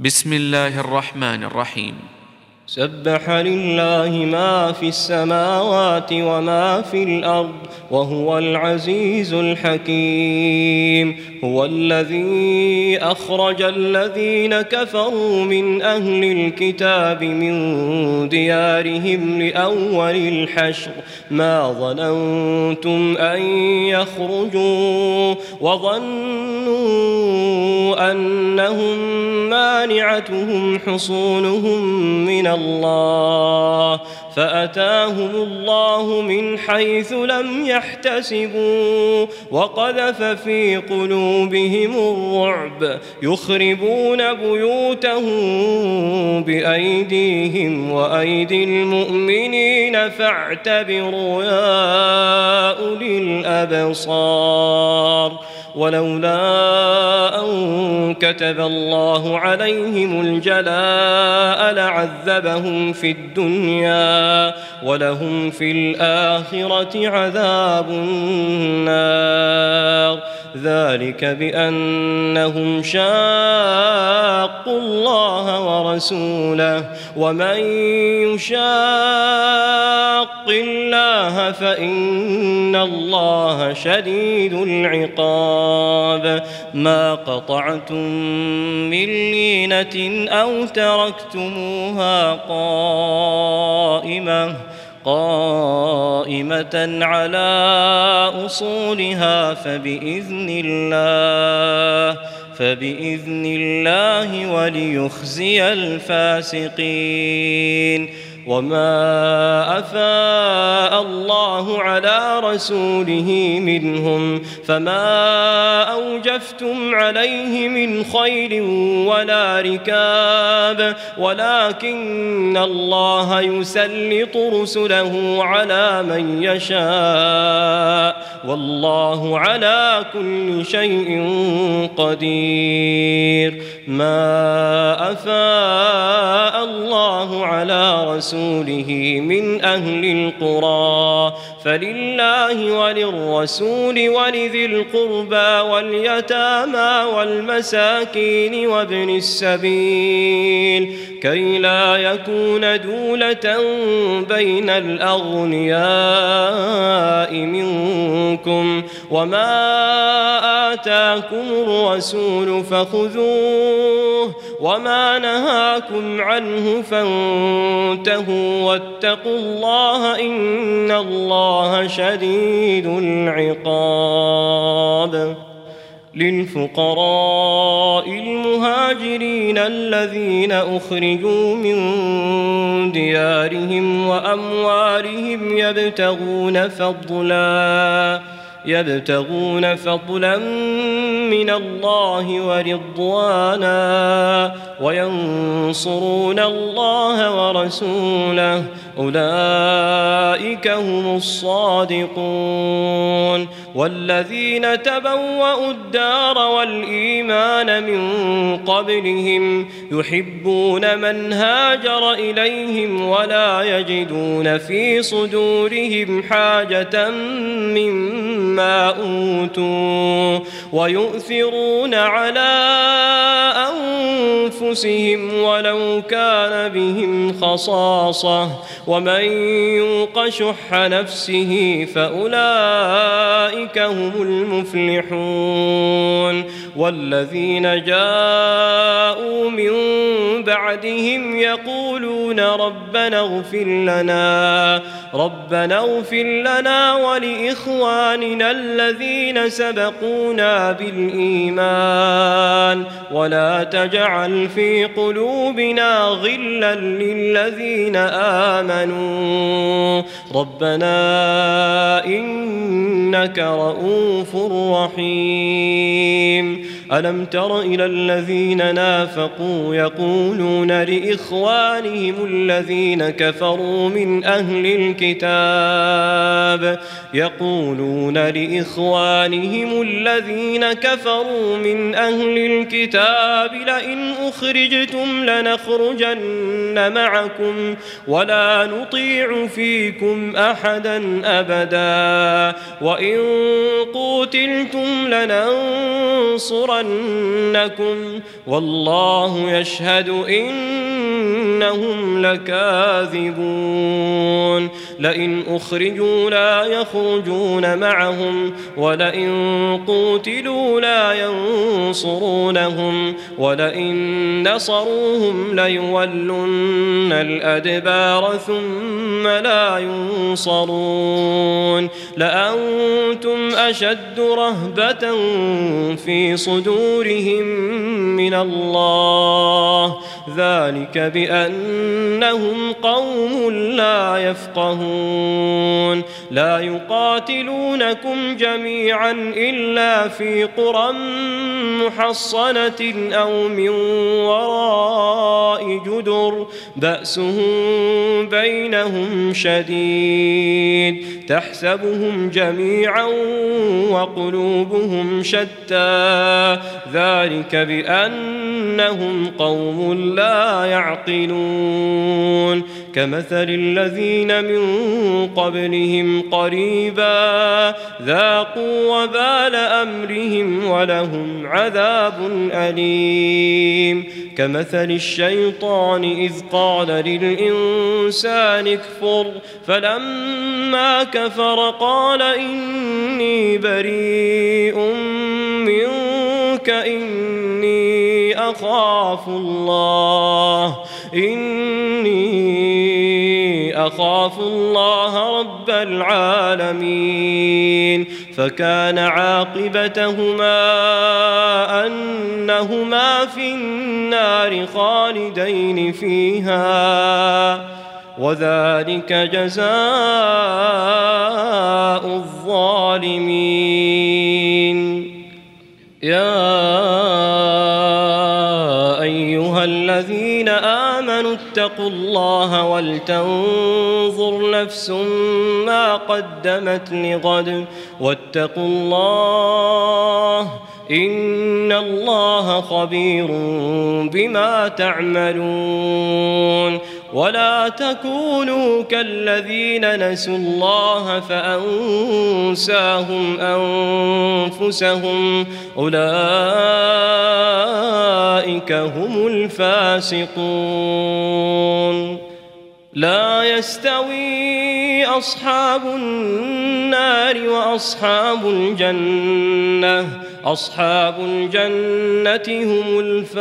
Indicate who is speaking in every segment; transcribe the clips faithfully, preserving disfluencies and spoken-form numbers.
Speaker 1: بسم الله الرحمن الرحيم.
Speaker 2: سبح لله ما في السماوات وما في الأرض وهو العزيز الحكيم. هو الذي أخرج الذين كفروا من أهل الكتاب من ديارهم لأول الحشر ما ظننتم أن يخرجوا وظنوا أنهم مانعتهم حصونهم من الله فأتاهم الله من حيث لم يحتسبوا وقذف في قلوبهم الرعب يخربون بيوتهم بأيديهم وأيدي المؤمنين فاعتبروا يا أولي الأبصار. ولولا أن كتب الله عليهم الجلاء لعذبهم في الدنيا ولهم في الآخرة عذاب النار ذلك بأنهم شاقوا الله ورسوله ومن يشاق الله فإن الله شديد العقاب. ما قطعتم من لينة أو تركتموها قائمة قائمة على أصولها فبإذن الله فبإذن الله وليخزي الفاسقين. وما أفاء الله على رسوله منهم فما أوجفتم عليه من خيل ولا ركاب ولكن الله يسلط رسله على من يشاء والله على كل شيء قدير. ما أفاء الله على رسوله من أهل القرى فلله وللرسول ولذي القربى واليتامى والمساكين وابن السبيل كي لا يكون دولة بين الأغنياء منكم وما آتاكم الرسول فخذوه وما نهاكم عنه فانتهوا واتقوا الله إن الله شديد العقاب. للفقراء المهاجرين الذين أخرجوا من ديارهم وأموالهم يبتغون فضلا يبتغون فضلا من الله ورضوانا وينصرون الله ورسوله أولئك هم الصادقون. والذين تبوأوا الدار والإيمان من قبلهم يحبون من هاجر إليهم ولا يجدون في صدورهم حاجة مما أوتوا ويؤثرون على أنفسهم ولو كان بهم خصاصة ومن يوق شح نفسه فأولئك هم المفلحون. والذين جاءوا من بعدهم يقولون ربنا اغفر لنا ربنا اغفر لنا ولإخواننا الذين سبقونا بالإيمان ولا تجعل في قلوبنا غلا للذين آمنوا ربنا إنك رؤوف رحيم. ألم تر إلى الذين نافقوا يقولون لإخوانهم الذين كفروا من أهل الكتاب يقولون لإخوانهم الذين كفروا من أهل الكتاب لئن أخرجتم لنخرجن معكم ولا نطيع فيكم أحدا أبدا وإن قوتلتم لننصرن لينصرنكم والله يشهد إنهم لكاذبون لئن أخرجوا لا يخرجون معهم ولئن قوتلوا لا ينصرونهم ولئن نصروهم ليولن الأدبار ثم لا ينصرون لأنتم أشد رهبة في صدورهم من الله ذلك بأنهم قوم لا يفقهون لا يقاتلونكم جميعا إلا في قرى محصنة أو من وراء جدر بأسهم بينهم شديد تحسبهم جميعا وقلوبهم شتى ذلك بأنهم قوم لا يعقلون كمثل الذين من قبلهم قريبا ذاقوا وبال أمرهم ولهم عذاب أليم كمثل الشيطان إذ قال للإنسان اكفر فلما كفر قال إني بريء منك إني أخاف الله إني أخاف الله رب العالمين فكان عاقبتهما أنهما في النار خالدين فيها وذلك جزاء الظالمين يا أيها الذين آمنوا اتقوا الله ولتنظر نفس ما قدمت لغد واتقوا الله إن الله خبير بما تعملون ولا تكونوا كالذين نسوا الله فأنساهم أنفسهم أولئك هم الفاسقون لا يستوي أصحاب النار وأصحاب الجنة أصحاب الجنة هم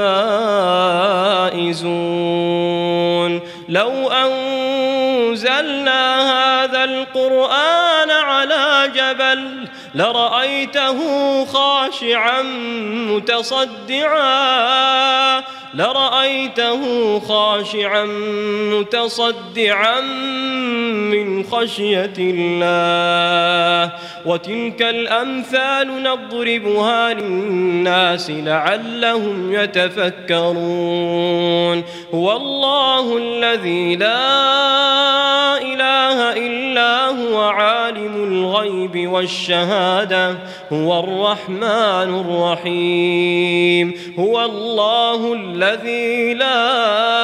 Speaker 2: الفائزون لو أنزلنا هذا القرآن على جبل لرأيته خاشعا متصدعا لرأيته خاشعا متصدعا من خشية الله وتلك الأمثال نضربها للناس لعلهم يتفكرون هو الله الذي لا إله إلا هو عالم الغيب والشهادة هو الرحمن الرحيم هو الله الذي لا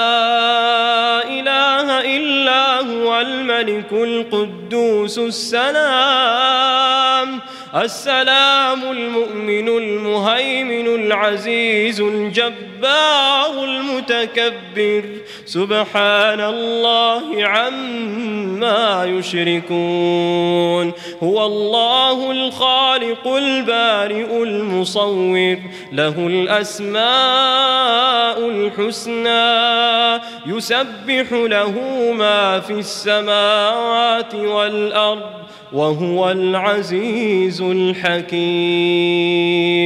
Speaker 2: إله إلا هو الملك القدوس السلام السلام المؤمن المهيمن العزيز الجبار المتكبر سبحان الله عما يشركون هو الله الخالق البارئ المصور له الأسماء الحسنى يسبح له ما في السماوات والأرض وهو العزيز الحكيم